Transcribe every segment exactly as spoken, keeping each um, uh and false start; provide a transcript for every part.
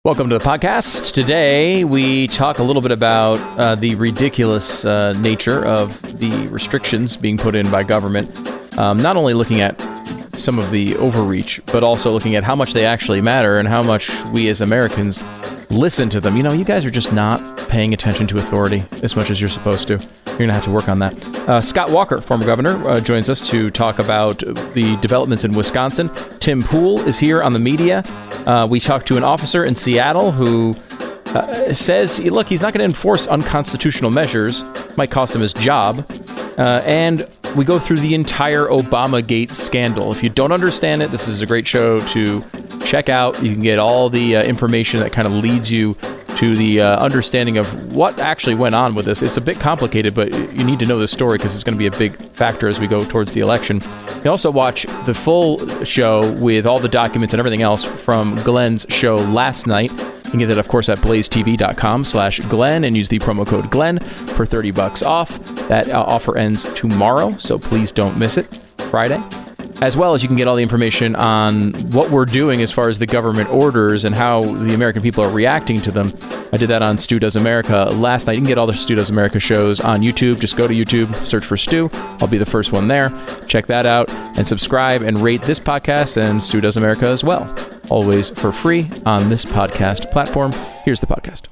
Welcome to the podcast. Today, we talk a little bit about uh, the ridiculous uh, nature of the restrictions being put in by government. Um, not only looking at some of the overreach, but also looking at how much they actually matter and how much we as Americans listen to them. You know, you guys are just not paying attention to authority as much as you're supposed to. You're going to have to work on that. Uh, Scott Walker, former governor, uh, joins us to talk about the developments in Wisconsin. Tim Pool is here on the media. Uh, we talked to an officer in Seattle who uh, says, look, he's not going to enforce unconstitutional measures. Might cost him his job. Uh, and we go through the entire Obamagate scandal. If you don't understand it, this is a great show to check out. You can get all the uh, information that kind of leads you to the uh, understanding of what actually went on with this. It's a bit complicated, but you need to know this story because it's going to be a big factor as we go towards the election. You can also watch the full show with all the documents and everything else from Glenn's show last night. You can get that, of course, at blazetv.com slash Glenn and use the promo code Glenn for thirty bucks off. That uh, offer ends tomorrow, so please don't miss it, Friday. As well as you can get all the information on what we're doing as far as the government orders and how the American people are reacting to them. I did that on Stu Does America last night. You can get all the Stu Does America shows on YouTube. Just go to YouTube, search for Stu. I'll be the first one there. Check that out and subscribe and rate this podcast and Stu Does America as well. Always for free on this podcast platform. Here's the podcast.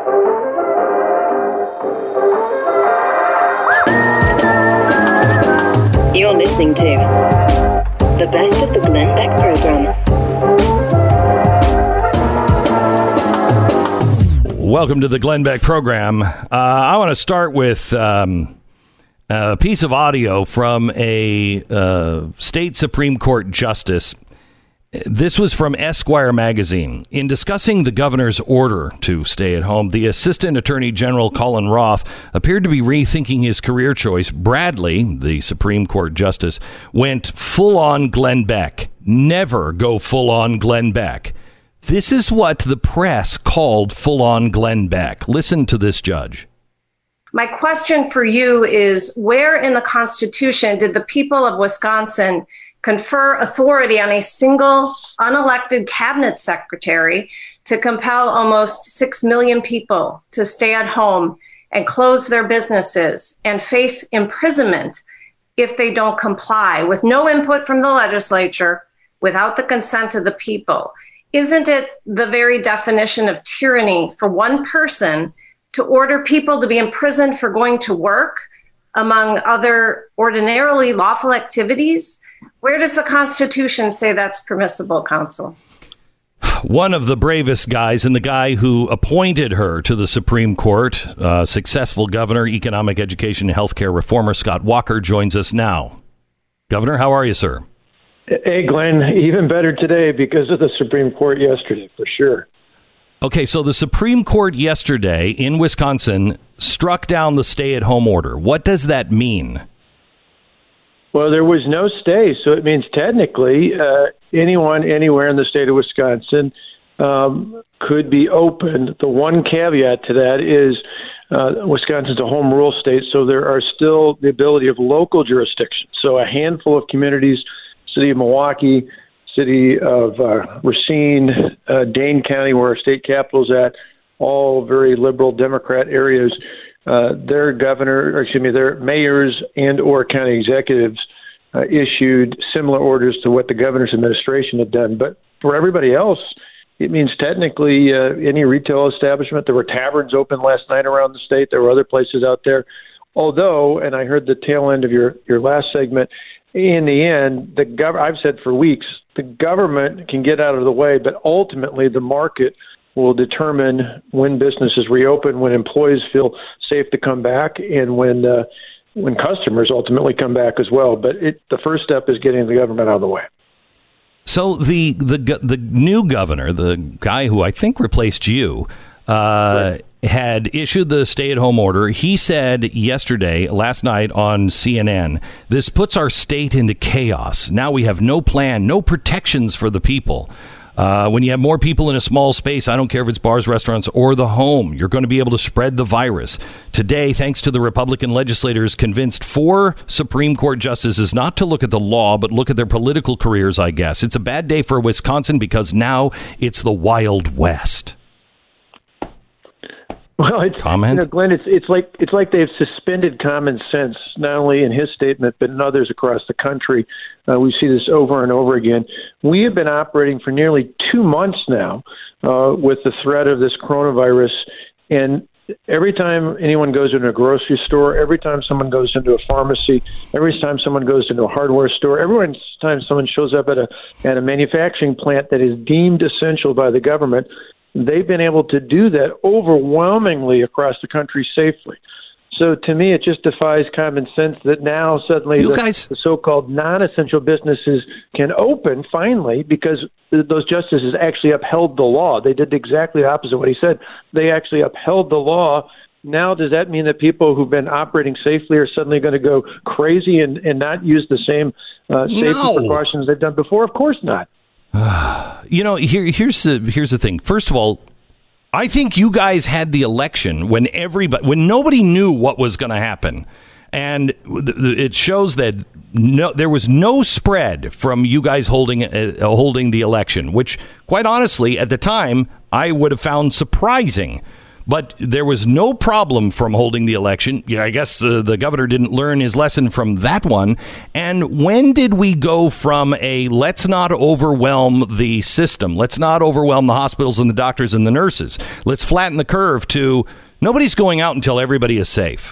You're listening to the best of the Glenn Beck program. Welcome to the Glenn Beck program. Uh, I want to start with um, a piece of audio from a uh, state Supreme Court justice. This was from Esquire magazine. In discussing the governor's order to stay at home, the Assistant Attorney General Colin Roth appeared to be rethinking his career choice. Bradley, the Supreme Court justice, went full-on Glenn Beck. Never go full-on Glenn Beck. This is what the press called full-on Glenn Beck. Listen to this judge. My question for you is, where in the Constitution did the people of Wisconsin confer authority on a single unelected cabinet secretary to compel almost six million people to stay at home and close their businesses and face imprisonment if they don't comply, with no input from the legislature, without the consent of the people? Isn't it the very definition of tyranny for one person to order people to be imprisoned for going to work, among other ordinarily lawful activities? Where does the Constitution say that's permissible, counsel? One of the bravest guys and the guy who appointed her to the Supreme Court, uh, successful governor, economic education, and healthcare reformer, Scott Walker, joins us now. Governor, how are you, sir? Hey, Glenn, even better today because of the Supreme Court yesterday, for sure. Okay, so the Supreme Court yesterday in Wisconsin struck down the stay-at-home order. What does that mean? Well, there was no stay, so it means technically uh, anyone anywhere in the state of Wisconsin um, could be open. The one caveat to that is uh, Wisconsin's a home rule state, so there are still the ability of local jurisdictions. So a handful of communities, city of Milwaukee, city of uh, Racine, uh, Dane County, where our state capital is at, all very liberal Democrat areas. Uh, their governor, or excuse me, their mayors and or county executives uh, issued similar orders to what the governor's administration had done. But for everybody else, it means technically uh, any retail establishment. There were taverns open last night around the state. There were other places out there. Although, and I heard the tail end of your, your last segment, in the end, the gov- I've said for weeks, the government can get out of the way, but ultimately the market will determine when businesses reopen, when employees feel safe to come back, and when uh, when customers ultimately come back as well. But it, the first step is getting the government out of the way. So the the the new governor, the guy who I think replaced you, uh, right. had issued the stay-at-home order. He said yesterday, last night on C N N, this puts our state into chaos. Now we have no plan, no protections for the people. Uh, when you have more people in a small space, I don't care if it's bars, restaurants, or the home, you're going to be able to spread the virus. Today, thanks to the Republican legislators convinced four Supreme Court justices not to look at the law, but look at their political careers, I guess. It's a bad day for Wisconsin because now it's the Wild West. Well, it's, comment, you know, Glenn. It's it's like it's like they've suspended common sense, not only in his statement but in others across the country. Uh, we see this over and over again. We have been operating for nearly two months now uh, with the threat of this coronavirus, and every time anyone goes into a grocery store, every time someone goes into a pharmacy, every time someone goes into a hardware store, every time someone shows up at a at a manufacturing plant that is deemed essential by the government, they've been able to do that overwhelmingly across the country safely. So to me, it just defies common sense that now suddenly the, guys- the so-called non-essential businesses can open finally because those justices actually upheld the law. They did exactly the opposite of what he said. They actually upheld the law. Now, does that mean that people who've been operating safely are suddenly going to go crazy and, and not use the same uh, safety No. precautions they've done before? Of course not. You know, here, here's the here's the thing. First of all, I think you guys had the election when everybody, when nobody knew what was going to happen, and th- th- it shows that no, there was no spread from you guys holding uh, holding the election, which, quite honestly, at the time, I would have found surprising. But there was no problem from holding the election. Yeah, I guess uh, the governor didn't learn his lesson from that one. And when did we go from a let's not overwhelm the system, let's not overwhelm the hospitals and the doctors and the nurses, let's flatten the curve, to nobody's going out until everybody is safe?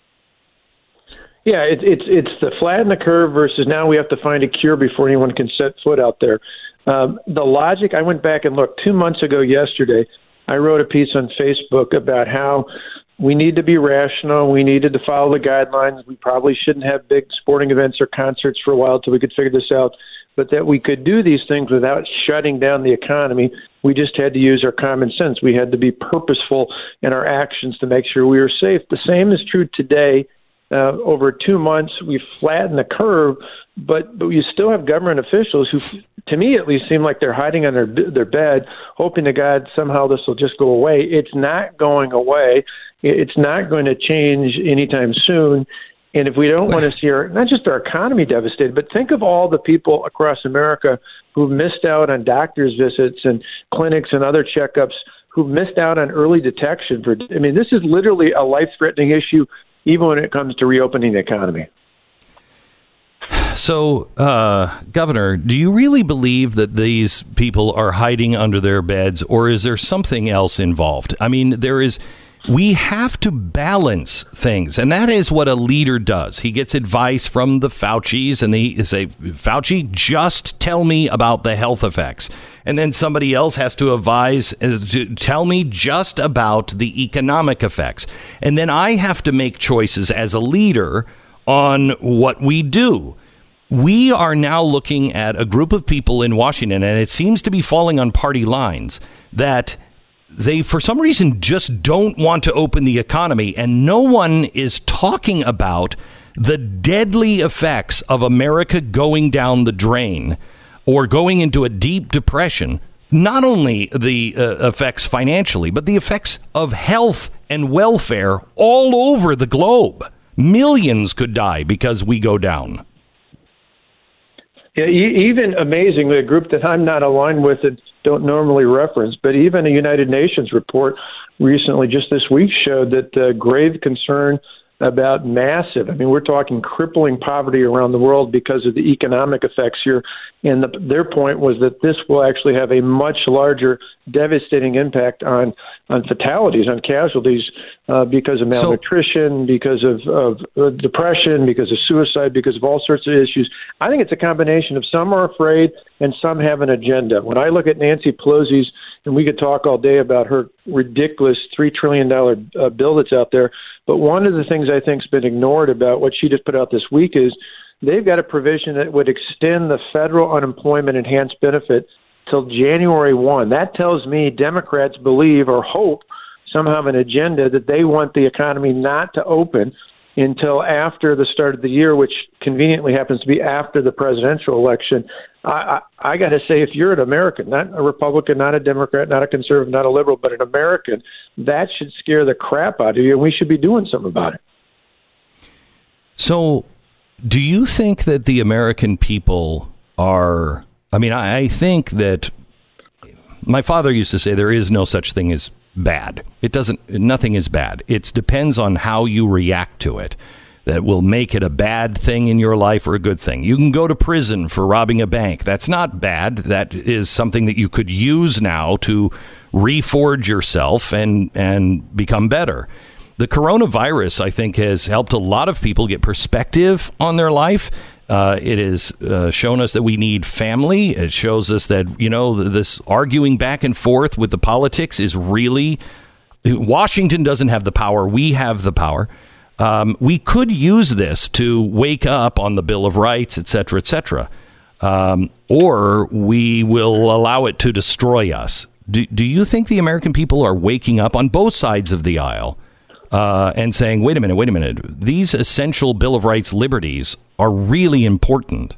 Yeah, it, it's it's the flatten the curve versus now we have to find a cure before anyone can set foot out there. Um, the logic, I went back and looked two months ago yesterday. I wrote a piece on Facebook about how we need to be rational. We needed to follow the guidelines. We probably shouldn't have big sporting events or concerts for a while till we could figure this out, but that we could do these things without shutting down the economy. We just had to use our common sense. We had to be purposeful in our actions to make sure we were safe. The same is true today. Uh, over two months, we flattened the curve, but but you still have government officials who, to me at least, seem like they're hiding on their their bed, hoping to God somehow this will just go away. It's not going away. It's not going to change anytime soon. And if we don't want to see our, not just our economy devastated, but think of all the people across America who've missed out on doctor's visits and clinics and other checkups, who've missed out on early detection. For I mean, this is literally a life-threatening issue, even when it comes to reopening the economy. So, uh, Governor, do you really believe that these people are hiding under their beds, or is there something else involved? I mean, there is. We have to balance things, and that is what a leader does. He gets advice from the Faucis, and they say, Fauci, just tell me about the health effects. And then somebody else has to advise, to tell me just about the economic effects. And then I have to make choices as a leader on what we do. We are now looking at a group of people in Washington, and it seems to be falling on party lines, that they, for some reason, just don't want to open the economy. And no one is talking about the deadly effects of America going down the drain or going into a deep depression. Not only the uh, effects financially, but the effects of health and welfare all over the globe. Millions could die because we go down. Yeah, even amazingly, a group that I'm not aligned with and don't normally reference, but even a United Nations report recently, just this week, showed that uh, grave concern about massive, I mean, we're talking crippling poverty around the world because of the economic effects here. And the, their point was that this will actually have a much larger, devastating impact on, on fatalities, on casualties, uh, because of malnutrition, so, because of, of uh, depression, because of suicide, because of all sorts of issues. I think it's a combination of some are afraid and some have an agenda. When I look at Nancy Pelosi's, and we could talk all day about her ridiculous three trillion dollars uh, bill that's out there, but one of the things I think has been ignored about what she just put out this week is they've got a provision that would extend the federal unemployment enhanced benefit till January first. That tells me Democrats believe or hope, some have an agenda that they want the economy not to open until after the start of the year, which conveniently happens to be after the presidential election. I, I, I got to say, if you're an American, not a Republican, not a Democrat, not a conservative, not a liberal, but an American, that should scare the crap out of you, and we should be doing something about it. So do you think that the American people are, I mean, I, I think that my father used to say there is no such thing as bad. It doesn't, nothing is bad. It depends on how you react to it that will make it a bad thing in your life or a good thing. You can go to prison for robbing a bank. That's not bad. That is something that you could use now to reforge yourself and, and become better. The coronavirus, I think, has helped a lot of people get perspective on their life. Uh, it has uh, shown us that we need family. It shows us that, you know, this arguing back and forth with the politics is really... Washington doesn't have the power. We have the power. Um, we could use this to wake up on the Bill of Rights, et cetera, et cetera. Um, or we will allow it to destroy us. Do, do you think the American people are waking up on both sides of the aisle uh, and saying, wait a minute, wait a minute, these essential Bill of Rights liberties are really important?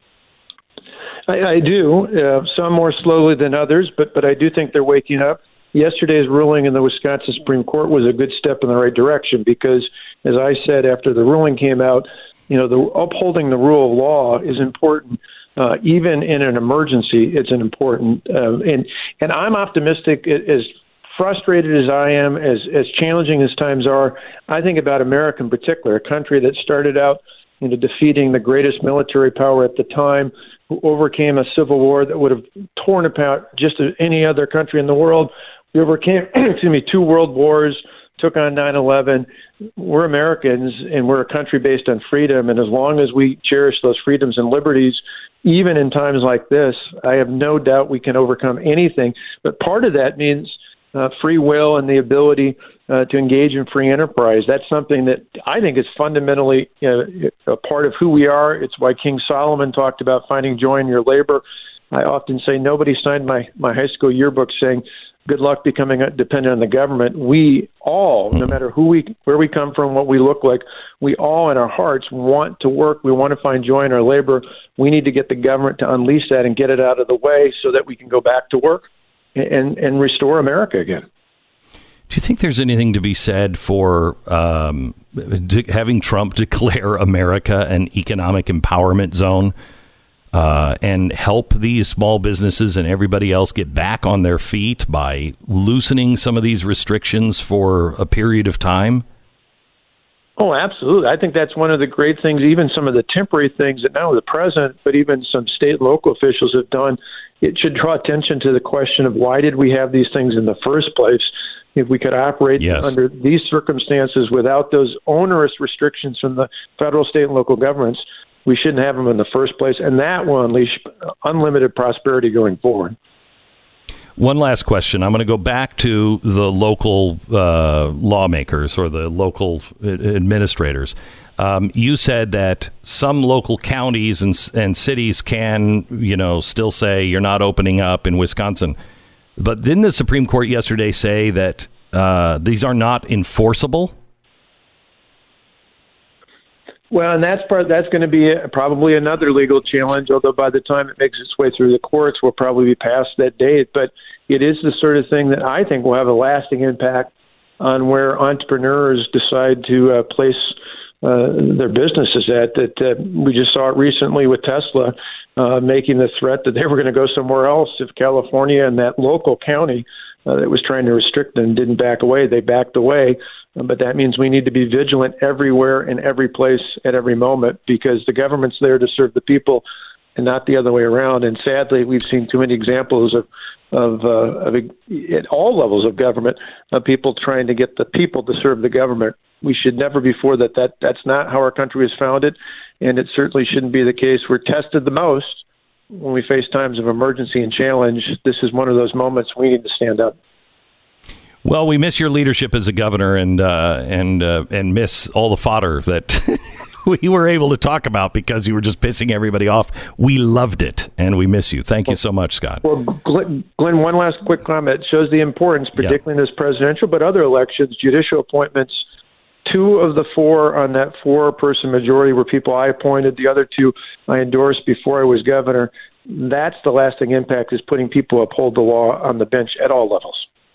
I, I do, uh, some more slowly than others, but but I do think they're waking up. Yesterday's ruling in the Wisconsin Supreme Court was a good step in the right direction because, as I said after the ruling came out, you know, the upholding the rule of law is important. Uh, even in an emergency, it's an important. Uh, and and I'm optimistic. As frustrated as I am, as as challenging as times are, I think about America in particular, a country that started out, you know, defeating the greatest military power at the time, who overcame a civil war that would have torn apart just any other country in the world. We overcame, excuse me, two world wars, took on nine eleven. We're Americans, and we're a country based on freedom. And as long as we cherish those freedoms and liberties, even in times like this, I have no doubt we can overcome anything. But part of that means uh, free will and the ability uh, to engage in free enterprise. That's something that I think is fundamentally you know, a part of who we are. It's why King Solomon talked about finding joy in your labor. I often say nobody signed my, my high school yearbook saying, good luck becoming dependent on the government. We all, no matter who we, where we come from, what we look like, we all in our hearts want to work. We want to find joy in our labor. We need to get the government to unleash that and get it out of the way so that we can go back to work and, and restore America again. Do you think there's anything to be said for um, having Trump declare America an economic empowerment zone? Uh, and help these small businesses and everybody else get back on their feet by loosening some of these restrictions for a period of time? Oh, absolutely. I think that's one of the great things, even some of the temporary things that not only the president, but even some state and local officials have done. It should draw attention to the question of why did we have these things in the first place? If we could operate yes. under these circumstances without those onerous restrictions from the federal, state, and local governments, we shouldn't have them in the first place, and that will unleash unlimited prosperity going forward. One last question. I'm going to go back to the local uh, lawmakers or the local administrators. Um, you said that some local counties and, and cities can, you know, still say you're not opening up in Wisconsin. But didn't the Supreme Court yesterday say that uh, these are not enforceable? Well, and that's part. That's going to be a, probably another legal challenge, although by the time it makes its way through the courts, we'll probably be past that date. But it is the sort of thing that I think will have a lasting impact on where entrepreneurs decide to uh, place uh, their businesses at. That uh, we just saw it recently with Tesla uh, making the threat that they were going to go somewhere else if California and that local county uh, that was trying to restrict them didn't back away. They backed away. But that means we need to be vigilant everywhere in every place at every moment because the government's there to serve the people and not the other way around. And sadly, we've seen too many examples of, of, uh, of at all levels of government, of people trying to get the people to serve the government. We should never be for that. That that's not how our country was founded, and it certainly shouldn't be the case. We're tested the most when we face times of emergency and challenge. This is one of those moments we need to stand up. Well, we miss your leadership as a governor, and uh, and uh, and miss all the fodder that we were able to talk about because you were just pissing everybody off. We loved it, and we miss you. Thank you so much, Scott. Well, Glenn, Glenn one last quick comment. It shows the importance, particularly yeah. in this presidential, but other elections, judicial appointments. Two of the four on that four-person majority were people I appointed. The other two I endorsed before I was governor. That's the lasting impact, is putting people who uphold the law on the bench at all levels.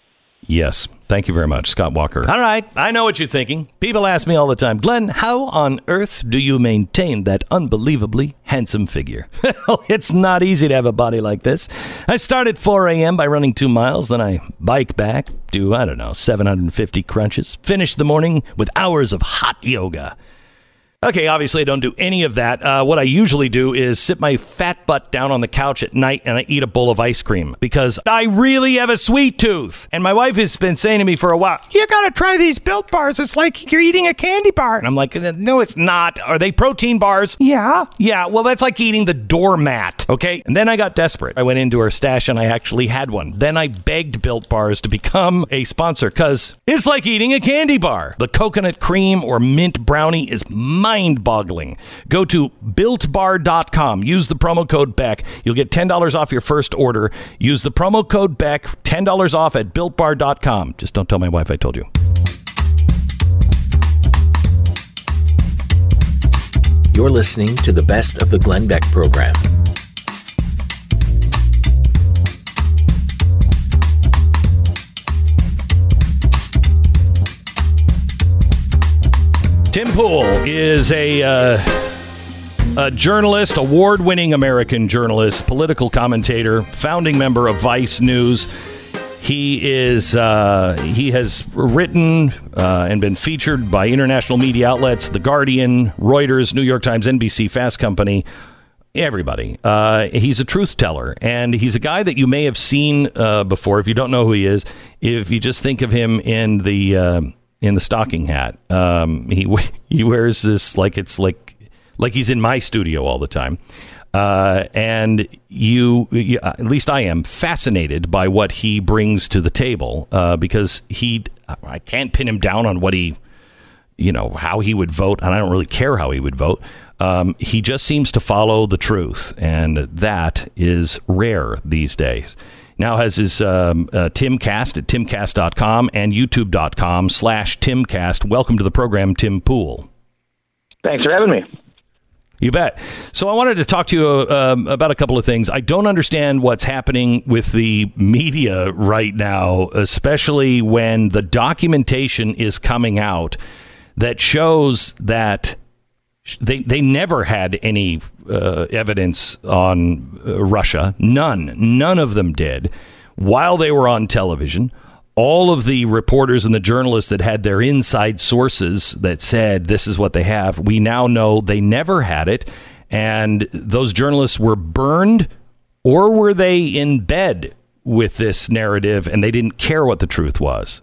Yes. Thank you very much, Scott Walker. All right. I know what you're thinking. People ask me all the time, Glenn, how on earth do you maintain that unbelievably handsome figure? Well, it's not easy to have a body like this. I start at four a.m. by running two miles. Then I bike back, do, I don't know, seven hundred fifty crunches. Finish the morning with hours of hot yoga. Okay, obviously I don't do any of that. Uh, what I usually do is sit my fat butt down on the couch at night and I eat a bowl of ice cream because I really have a sweet tooth. And my wife has been saying to me for a while, you gotta try these Built Bars. It's like you're eating a candy bar. And I'm like, no, it's not. Are they protein bars? Yeah. Yeah, well, that's like eating the doormat, okay? And then I got desperate. I went into her stash and I actually had one. Then I begged Built Bars to become a sponsor because it's like eating a candy bar. The coconut cream or mint brownie is mind-boggling. Go to built bar dot com. Use the promo code Beck. You'll get ten dollars off your first order. Use the promo code Beck. ten dollars off at built bar dot com. Just don't tell my wife I told you. You're listening to the best of the Glenn Beck program. Tim Pool is a, uh, a journalist, award-winning American journalist, political commentator, founding member of Vice News. He is uh, he has written uh, and been featured by international media outlets, The Guardian, Reuters, New York Times, N B C, Fast Company, everybody. Uh, he's a truth teller, and he's a guy that you may have seen uh, before. If you don't know who he is, if you just think of him in the uh, in the stocking hat, um, he he wears this like it's like like he's in my studio all the time. Uh, and you, you, at least I am, fascinated by what he brings to the table uh, because he, I can't pin him down on what he, you know, how he would vote, and I don't really care how he would vote. Um, he just seems to follow the truth, and that is rare these days. Now has his um, uh, Timcast at timcast dot com and youtube dot com slash Timcast. Welcome to the program, Tim Pool. Thanks for having me. You bet. So I wanted to talk to you uh, um, about a couple of things. I don't understand what's happening with the media right now, especially when the documentation is coming out that shows that they they never had any uh, evidence on uh, Russia. None. None of them did. While they were on television, all of the reporters and the journalists that had their inside sources that said this is what they have, we now know they never had it. And those journalists were burned, or were they in bed with this narrative and they didn't care what the truth was?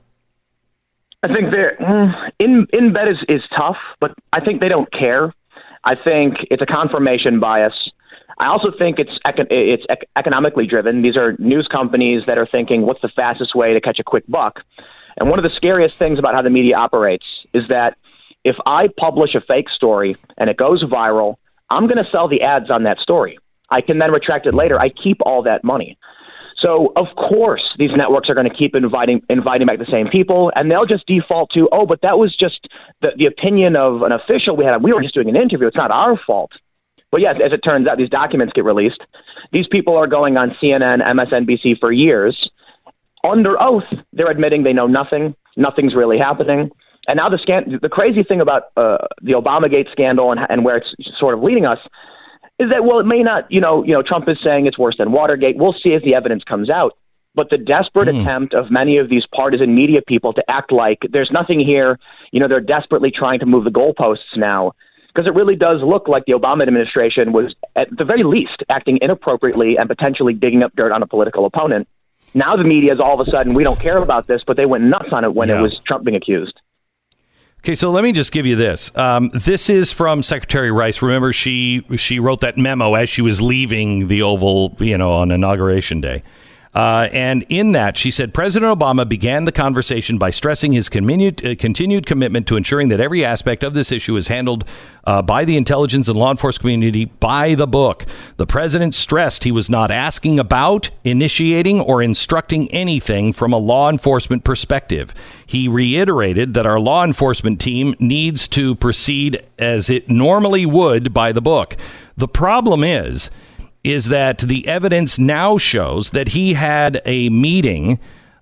I think they're in in bed is, is tough, but I think they don't care. I think it's a confirmation bias. I also think it's econ- it's ec- economically driven. These are news companies that are thinking, what's the fastest way to catch a quick buck? And one of the scariest things about how the media operates is that if I publish a fake story and it goes viral, I'm going to sell the ads on that story. I can then retract it later. I keep all that money. So, of course, these networks are going to keep inviting inviting back the same people, and they'll just default to, oh, but that was just the, the opinion of an official we had. We were just doing an interview. It's not our fault. But yes, as it turns out, these documents get released. These people are going on C N N, M S N B C for years. Under oath, they're admitting they know nothing. Nothing's really happening. And now the scan- the crazy thing about uh, the Obamagate scandal and, and where it's sort of leading us is that, well, it may not, you know, you know, Trump is saying it's worse than Watergate. We'll see as the evidence comes out. But the desperate mm. attempt of many of these partisan media people to act like there's nothing here, you know, they're desperately trying to move the goalposts now. Because it really does look like the Obama administration was, at the very least, acting inappropriately and potentially digging up dirt on a political opponent. Now the media is all of a sudden, we don't care about this, but they went nuts on it when yeah. it was Trump being accused. Okay, so let me just give you this. Um, this is from Secretary Rice. Remember, she she wrote that memo as she was leaving the Oval, you know, on Inauguration Day. Uh, and in that, she said, President Obama began the conversation by stressing his continued, uh, continued commitment to ensuring that every aspect of this issue is handled uh, by the intelligence and law enforcement community by the book. The president stressed he was not asking about, initiating, or instructing anything from a law enforcement perspective. He reiterated that our law enforcement team needs to proceed as it normally would by the book. The problem is, is that the evidence now shows that he had a meeting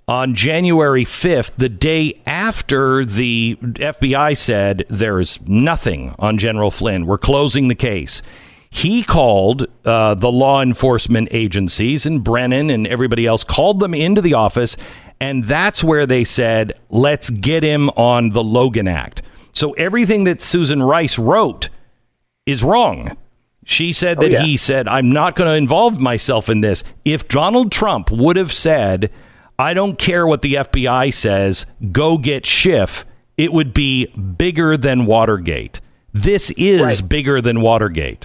on January fifth, the day after the F B I said there's nothing on General Flynn, we're closing the case. He called uh, the law enforcement agencies, and Brennan and everybody else called them into the office. And that's where they said, let's get him on the Logan Act. So everything that Susan Rice wrote is wrong. She said that oh, yeah. he said, I'm not going to involve myself in this. If Donald Trump would have said, I don't care what the F B I says, go get Schiff, it would be bigger than Watergate. This is right. bigger than Watergate.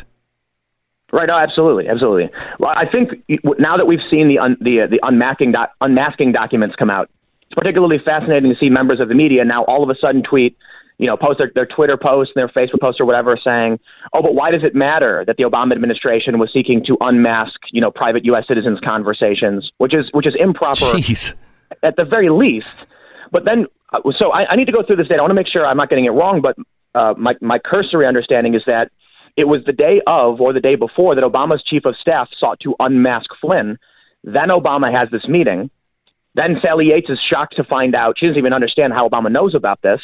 Right. No, absolutely. Absolutely. Well, I think now that we've seen the un, the uh, the unmasking doc, unmasking documents come out, it's particularly fascinating to see members of the media now all of a sudden tweet, you know, post their, their Twitter post and their Facebook post or whatever saying, oh, but why does it matter that the Obama administration was seeking to unmask, you know, private U S citizens' conversations, which is which is improper Jeez. at the very least. But then so I, I need to go through this data. I want to make sure I'm not getting it wrong. But uh, my, my cursory understanding is that it was the day of or the day before that Obama's chief of staff sought to unmask Flynn. Then Obama has this meeting. Then Sally Yates is shocked to find out. She doesn't even understand how Obama knows about this.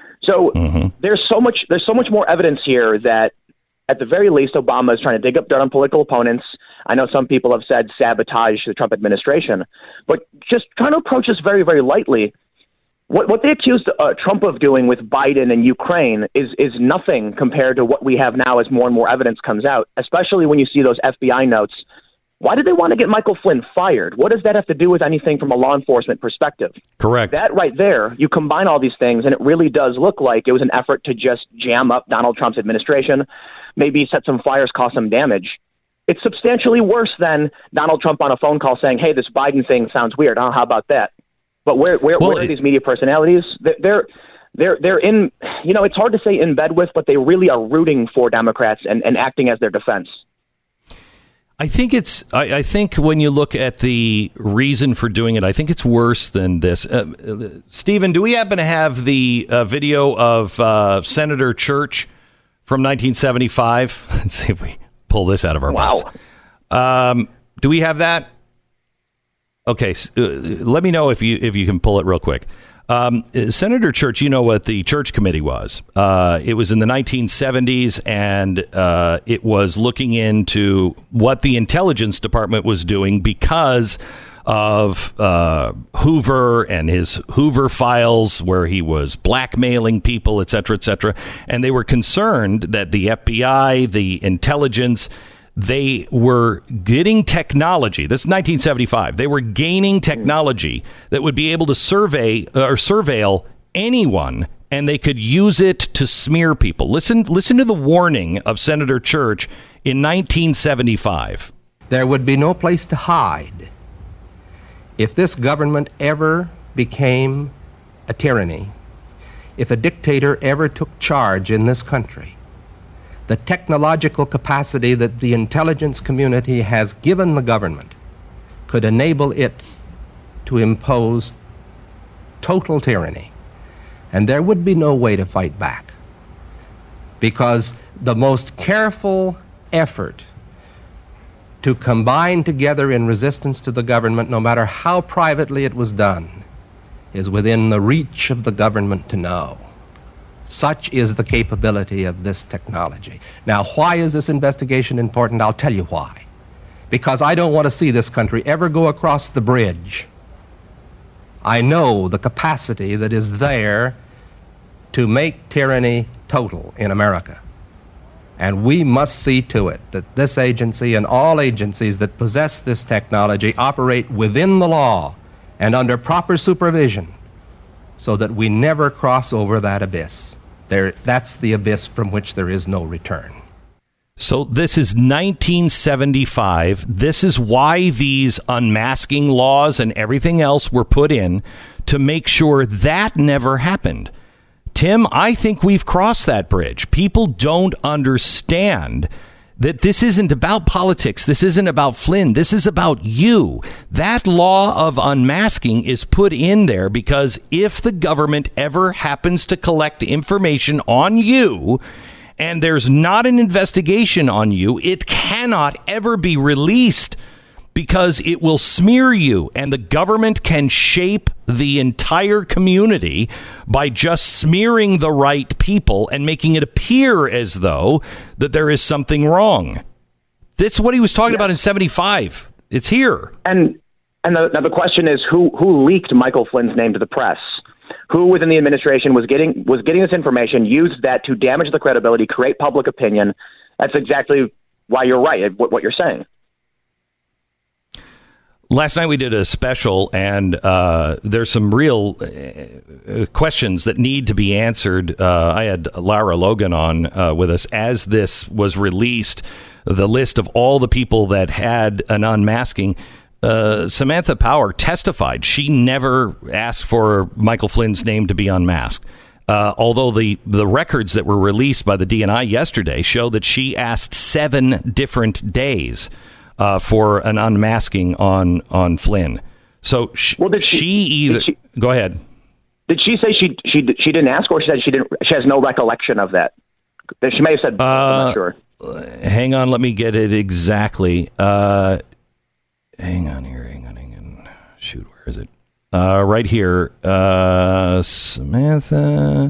So mm-hmm. there's so much there's so much more evidence here that at the very least Obama is trying to dig up dirt on political opponents. I know some people have said sabotage the Trump administration, but just trying to approach this very, very lightly. What what they accused uh, Trump of doing with Biden and Ukraine is is nothing compared to what we have now as more and more evidence comes out, especially when you see those F B I notes. Why did they want to get Michael Flynn fired? What does that have to do with anything from a law enforcement perspective? Correct. That right there, you combine all these things, and it really does look like it was an effort to just jam up Donald Trump's administration, maybe set some fires, cause some damage. It's substantially worse than Donald Trump on a phone call saying, hey, this Biden thing sounds weird. Oh, how about that? But where where, well, where are these media personalities? They're they're they're in. You know, it's hard to say in bed with, but they really are rooting for Democrats and, and acting as their defense. I think it's. I, I think when you look at the reason for doing it, I think it's worse than this. Uh, uh, Stephen, do we happen to have the uh, video of uh, Senator Church from nineteen seventy-five? Let's see if we pull this out of our wow. mouths. Um, do we have that? Okay, uh, let me know if you if you can pull it real quick. Um, Senator Church, you know what the Church Committee was. Uh, it was in the nineteen seventies, and uh, it was looking into what the Intelligence Department was doing because of uh, Hoover and his Hoover files, where he was blackmailing people, et cetera, et cetera. And they were concerned that the F B I, the intelligence, they were getting technology. This is nineteen seventy-five. They were gaining technology that would be able to survey or surveil anyone, and they could use it to smear people. Listen, listen to the warning of Senator Church in nineteen seventy-five. There would be no place to hide if this government ever became a tyranny, if a dictator ever took charge in this country. The technological capacity that the intelligence community has given the government could enable it to impose total tyranny. And there would be no way to fight back, because the most careful effort to combine together in resistance to the government, no matter how privately it was done, is within the reach of the government to know. Such is the capability of this technology. Now, why is this investigation important? I'll tell you why. Because I don't want to see this country ever go across the bridge. I know the capacity that is there to make tyranny total in America. And we must see to it that this agency and all agencies that possess this technology operate within the law and under proper supervision, so that we never cross over that abyss. There, that's the abyss from which there is no return. So this is nineteen seventy-five. This is why these unmasking laws and everything else were put in, to make sure that never happened. Tim, I think we've crossed that bridge. People don't understand that this isn't about politics. This isn't about Flynn. This is about you. That law of unmasking is put in there because if the government ever happens to collect information on you and there's not an investigation on you, it cannot ever be released, because it will smear you, and the government can shape the entire community by just smearing the right people and making it appear as though that there is something wrong. This is what he was talking yeah. about in seventy-five. It's here. And and the, now the question is, who who leaked Michael Flynn's name to the press? Who within the administration was getting was getting this information, used that to damage the credibility, create public opinion? That's exactly why you're right, what, what you're saying. Last night we did a special, and uh, there's some real uh, questions that need to be answered. Uh, I had Lara Logan on uh, with us as this was released, the list of all the people that had an unmasking. Uh, Samantha Power testified she never asked for Michael Flynn's name to be unmasked. Uh, although the, the records that were released by the D N I yesterday show that she asked seven different days Uh, for an unmasking on on Flynn. So sh- well, did she, she either she, go ahead. Did she say she she she didn't ask, or she said she didn't? She has no recollection of that. She may have said. Uh, I'm not sure. Hang on, let me get it exactly. Uh, hang on here, hang on, hang on. Shoot, where is it? Uh, right here, uh, Samantha.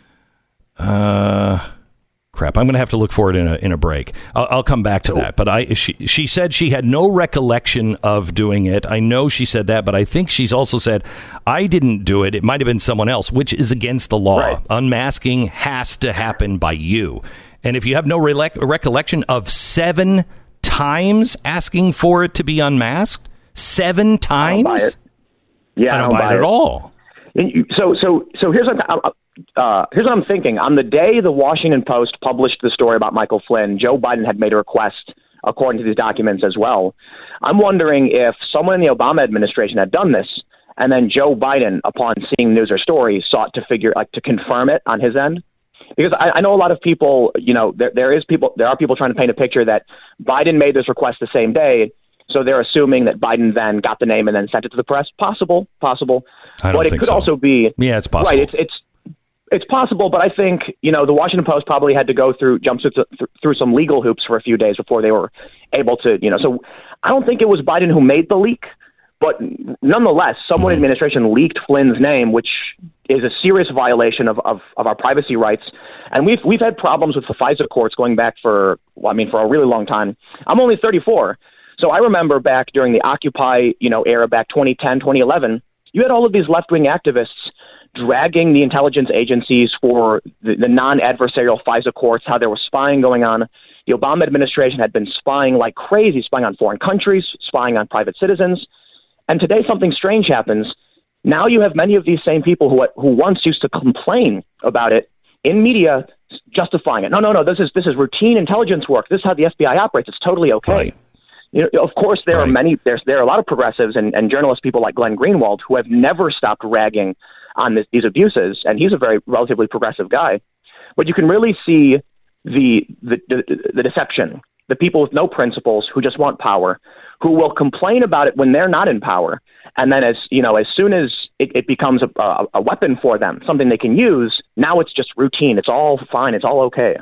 Uh. Crap, I'm going to have to look for it in a in a break. I'll, I'll come back to that. But I she she said she had no recollection of doing it. I know she said that, but I think she's also said, I didn't do it. It might have been someone else, which is against the law. Right. Unmasking has to happen by you. And if you have no re- recollection of seven times asking for it to be unmasked, seven times? I don't buy it. Yeah, I don't, I don't buy, buy it at all. So, so, so here's what, uh, here's what I'm thinking. On the day the Washington Post published the story about Michael Flynn, Joe Biden had made a request, according to these documents as well. I'm wondering if someone in the Obama administration had done this, and then Joe Biden, upon seeing news or story, sought to figure, like, to confirm it on his end. Because I, I know a lot of people, you know, there there is people, there are people trying to paint a picture that Biden made this request the same day, so they're assuming that Biden then got the name and then sent it to the press. Possible, possible. I don't but it think could so. also be yeah, it's possible. Right, it's it's it's possible, but I think, you know, the Washington Post probably had to go through jump through, through some legal hoops for a few days before they were able to, you know. So I don't think it was Biden who made the leak, but nonetheless, someone in the administration leaked Flynn's name, which is a serious violation of, of, of our privacy rights. And we've we've had problems with the FISA courts going back for, well, I mean, for a really long time. I'm only thirty-four. So I remember back during the Occupy, you know, era, back twenty ten, twenty eleven, you had all of these left-wing activists dragging the intelligence agencies for the, the non-adversarial FISA courts, how there was spying going on. The Obama administration had been spying like crazy, spying on foreign countries, spying on private citizens. And today something strange happens. Now you have many of these same people who who once used to complain about it in media, justifying it. No, no, no, this is this is routine intelligence work. This is how the F B I operates. It's totally okay. Right. You know, of course, there right. are many. There's there are a lot of progressives and, and journalists, people like Glenn Greenwald, who have never stopped ragging on this, these abuses, and he's a very relatively progressive guy. But you can really see the the, the the deception. The people with no principles who just want power, who will complain about it when they're not in power, and then as you know, as soon as it, it becomes a, a, a weapon for them, something they can use, now it's just routine. It's all fine. It's all okay.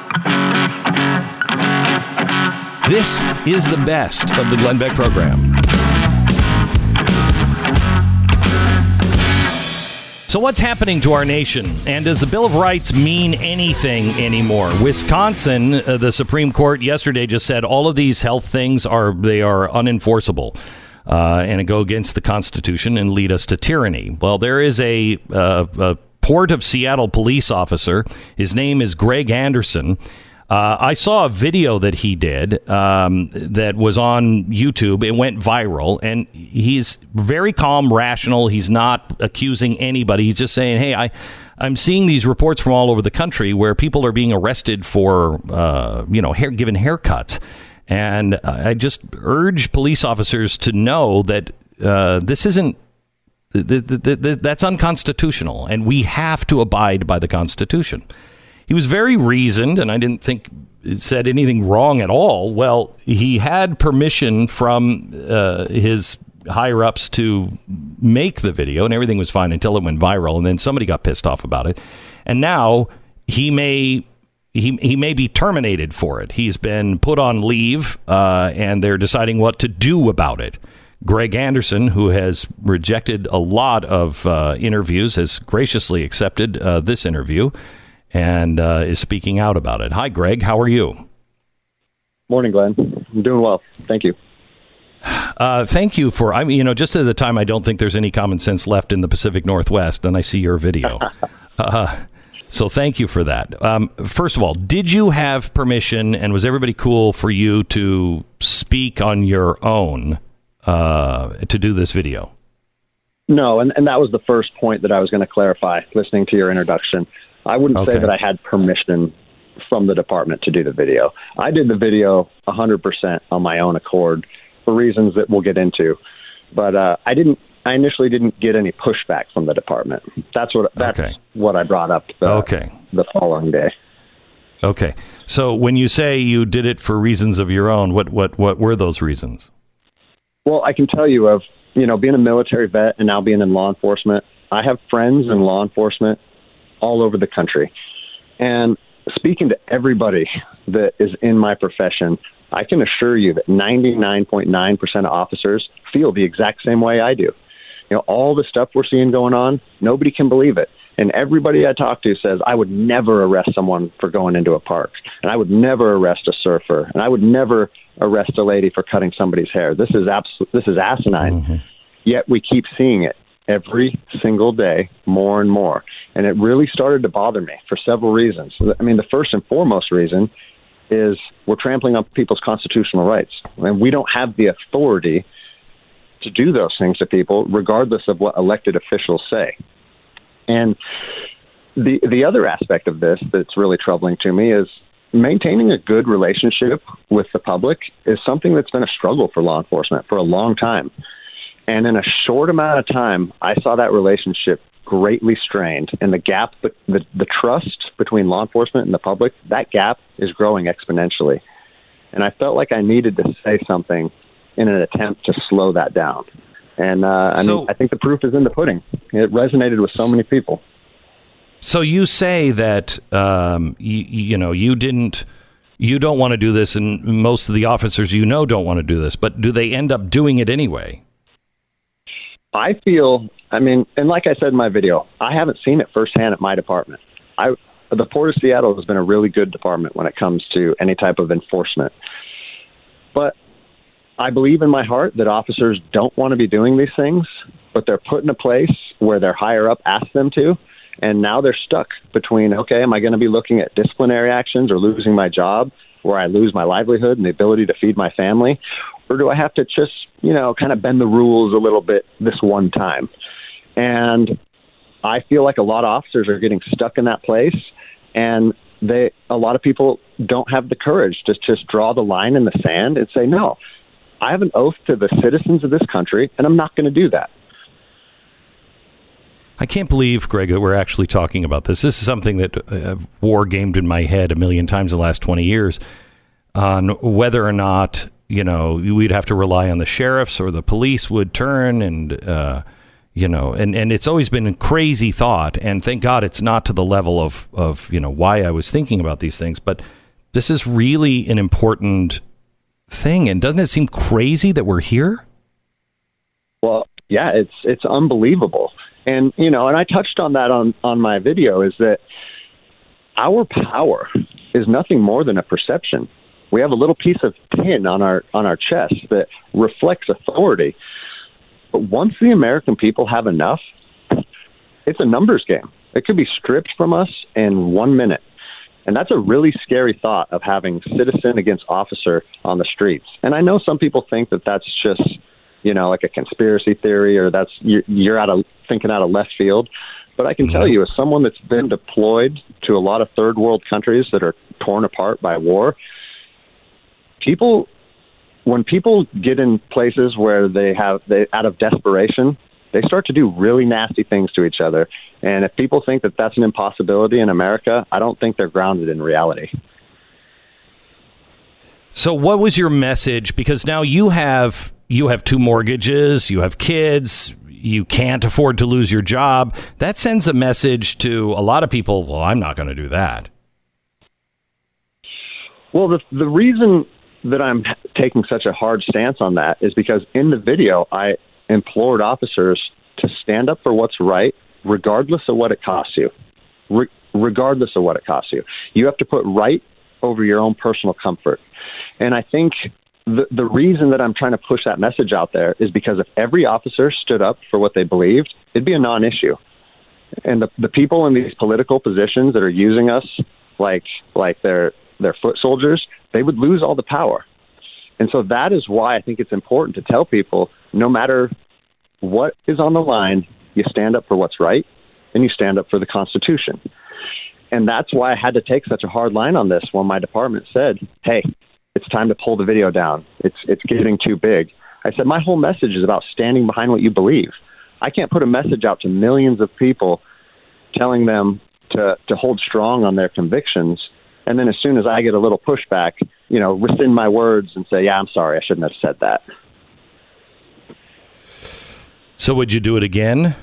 This is the best of the Glenn Beck program. So what's happening to our nation? And does the Bill of Rights mean anything anymore? Wisconsin, uh, the Supreme Court yesterday just said all of these health things are they are unenforceable uh, and go against the Constitution and lead us to tyranny. Well, there is a, uh, a Port of Seattle police officer. His name is Greg Anderson. Uh, I saw a video that he did um, that was on YouTube. It went viral, and he's very calm, rational. He's not accusing anybody. He's just saying, hey, I, I'm seeing these reports from all over the country where people are being arrested for, uh, you know, hair, given haircuts. And I just urge police officers to know that uh, this isn't, th- th- th- th- that's unconstitutional, and we have to abide by the Constitution. He was very reasoned, and I didn't think it said anything wrong at all. Well, he had permission from uh, his higher-ups to make the video, and everything was fine until it went viral, and then somebody got pissed off about it. And now he may he he may be terminated for it. He's been put on leave, uh, and they're deciding what to do about it. Greg Anderson, who has rejected a lot of uh, interviews, has graciously accepted uh, this interview and uh, is speaking out about it. Hi, Greg. How are you? Morning, Glenn. I'm doing well. Thank you. Uh, thank you for, I mean, you know, just at the time, I don't think there's any common sense left in the Pacific Northwest, and I see your video. uh, so thank you for that. Um, first of all, did you have permission, and was everybody cool for you to speak on your own uh, to do this video? No, and, and that was the first point that I was going to clarify, listening to your introduction. I wouldn't Okay. say that I had permission from the department to do the video. I did the video one hundred percent on my own accord for reasons that we'll get into. But uh, I didn't. I initially didn't get any pushback from the department. That's what that's Okay. what I brought up the, Okay. the following day. Okay. So when you say you did it for reasons of your own, what, what, what were those reasons? Well, I can tell you of, you know, being a military vet and now being in law enforcement, I have friends in law enforcement all over the country. And speaking to everybody that is in my profession, I can assure you that ninety-nine point nine percent of officers feel the exact same way I do. You know, all the stuff we're seeing going on, nobody can believe it. And everybody I talk to says, I would never arrest someone for going into a park. And I would never arrest a surfer. And I would never arrest a lady for cutting somebody's hair. This is absolute, this is asinine. Mm-hmm. Yet we keep seeing it every single day, more and more. And it really started to bother me for several reasons. I mean, the first and foremost reason is we're trampling on people's constitutional rights. And we don't have the authority to do those things to people, regardless of what elected officials say. And the the other aspect of this that's really troubling to me is maintaining a good relationship with the public is something that's been a struggle for law enforcement for a long time. And in a short amount of time, I saw that relationship greatly strained. And the gap, the, the trust between law enforcement and the public, that gap is growing exponentially. And I felt like I needed to say something in an attempt to slow that down. And uh, I So- mean, I think the proof is in the pudding. It resonated with so many people. So you say that um, you, you know you didn't you don't want to do this, and most of the officers you know don't want to do this. But do they end up doing it anyway? I feel, I mean, and like I said in my video, I haven't seen it firsthand at my department. I, the Port of Seattle has been a really good department when it comes to any type of enforcement. But I believe in my heart that officers don't want to be doing these things, but they're put in a place where their higher up asks them to. And now they're stuck between, okay, am I going to be looking at disciplinary actions or losing my job where I lose my livelihood and the ability to feed my family? Or do I have to just, you know, kind of bend the rules a little bit this one time? And I feel like a lot of officers are getting stuck in that place. And they, a lot of people don't have the courage to just draw the line in the sand and say, no, I have an oath to the citizens of this country, and I'm not going to do that. I can't believe, Greg, that we're actually talking about this. This is something that I've war gamed in my head a million times in the last twenty years on whether or not, you know, we'd have to rely on the sheriffs or the police would turn and, uh, you know, and, and it's always been a crazy thought. And thank God it's not to the level of, of, you know, why I was thinking about these things. But this is really an important thing. And doesn't it seem crazy that we're here? Well, yeah, it's it's unbelievable. And, you know, and I touched on that on, on my video, is that our power is nothing more than a perception. We have a little piece of tin on our on our chest that reflects authority. But once the American people have enough, it's a numbers game. It could be stripped from us in one minute. And that's a really scary thought of having citizen against officer on the streets. And I know some people think that that's just, you know, like a conspiracy theory, or that's you're out of thinking out of left field. But I can tell you, as someone that's been deployed to a lot of third world countries that are torn apart by war, people, when people get in places where they have, they out of desperation, they start to do really nasty things to each other. And if people think that that's an impossibility in America, I don't think they're grounded in reality. So what was your message? Because now you have you have two mortgages, you have kids, you can't afford to lose your job. That sends a message to a lot of people, well, I'm not going to do that. Well, the the reason that I'm taking such a hard stance on that is because in the video, I implored officers to stand up for what's right, regardless of what it costs you. Re- regardless of what it costs you. You have to put right over your own personal comfort. And I think the the reason that I'm trying to push that message out there is because if every officer stood up for what they believed, it'd be a non-issue. And the the people in these political positions that are using us like like they're they're foot soldiers, they would lose all the power. And so that is why I think it's important to tell people, no matter what is on the line, you stand up for what's right and you stand up for the Constitution. And that's why I had to take such a hard line on this when my department said, hey, it's time to pull the video down. It's it's getting too big. I said, my whole message is about standing behind what you believe. I can't put a message out to millions of people telling them to, to hold strong on their convictions. And then as soon as I get a little pushback, you know, rescind my words and say, yeah, I'm sorry, I shouldn't have said that. So would you do it again?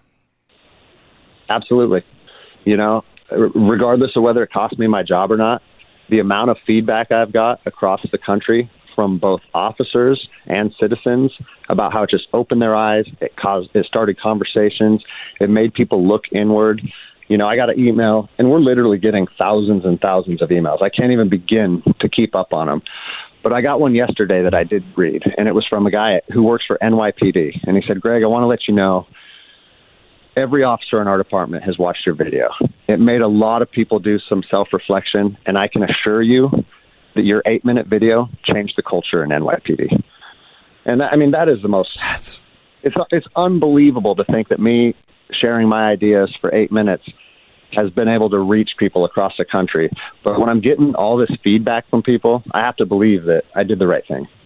Absolutely. You know, regardless of whether it cost me my job or not, the amount of feedback I've got across the country from both officers and citizens about how it just opened their eyes, it caused, it started conversations, it made people look inward. You know, I got an email, and we're literally getting thousands and thousands of emails. I can't even begin to keep up on them. But I got one yesterday that I did read, and it was from a guy who works for N Y P D. And he said, Greg, I want to let you know, every officer in our department has watched your video. It made a lot of people do some self-reflection, and I can assure you that your eight-minute video changed the culture in N Y P D. And that, I mean, that is the most, it's, it's unbelievable to think that me sharing my ideas for eight minutes has been able to reach people across the country. But when I'm getting all this feedback from people, I have to believe that I did the right thing.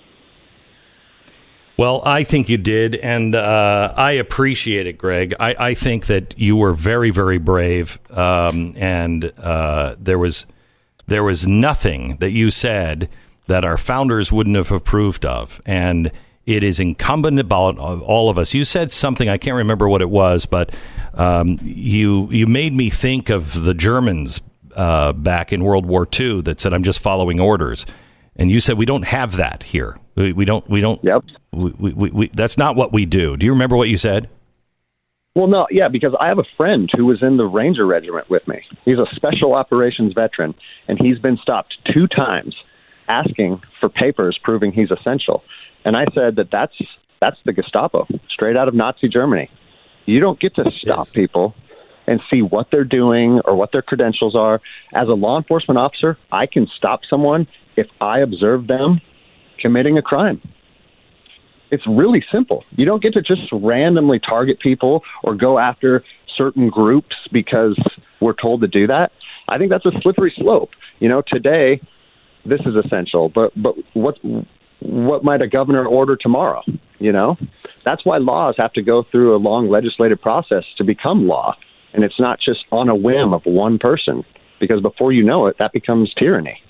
Well, I think you did, and uh, I appreciate it, Greg. I, I think that you were very, very brave, um, and uh, there was there was nothing that you said that our founders wouldn't have approved of, and it is incumbent about all of us. You said something, I can't remember what it was, but um, you you made me think of the Germans uh, back in World War Two that said, I'm just following orders. And you said, we don't have that here. We, we don't, we don't, yep. we, we, we, that's not what we do. Do you remember what you said? Well, no, yeah, because I have a friend who was in the Ranger Regiment with me. He's a special operations veteran, and he's been stopped two times asking for papers proving he's essential. And I said that that's, that's the Gestapo, straight out of Nazi Germany. You don't get to stop yes. people and see what they're doing or what their credentials are. As a law enforcement officer, I can stop someone if I observe them committing a crime. It's really simple. You don't get to just randomly target people or go after certain groups because we're told to do that. I think that's a slippery slope. You know, today, this is essential, but but what what might a governor order tomorrow? You know, that's why laws have to go through a long legislative process to become law. And it's not just on a whim of one person, because before you know it, that becomes tyranny.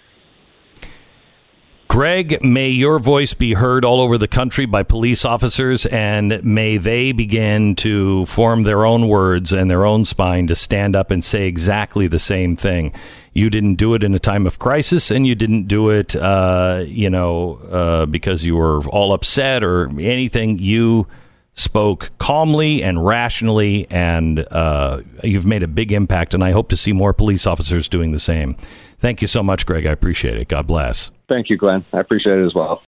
Greg, may your voice be heard all over the country by police officers, and may they begin to form their own words and their own spine to stand up and say exactly the same thing. You didn't do it in a time of crisis, and you didn't do it, uh, you know, uh, because you were all upset or anything. You spoke calmly and rationally, and uh, you've made a big impact, and I hope to see more police officers doing the same. Thank you so much, Greg. I appreciate it. God bless. Thank you, Glenn. I appreciate it as well.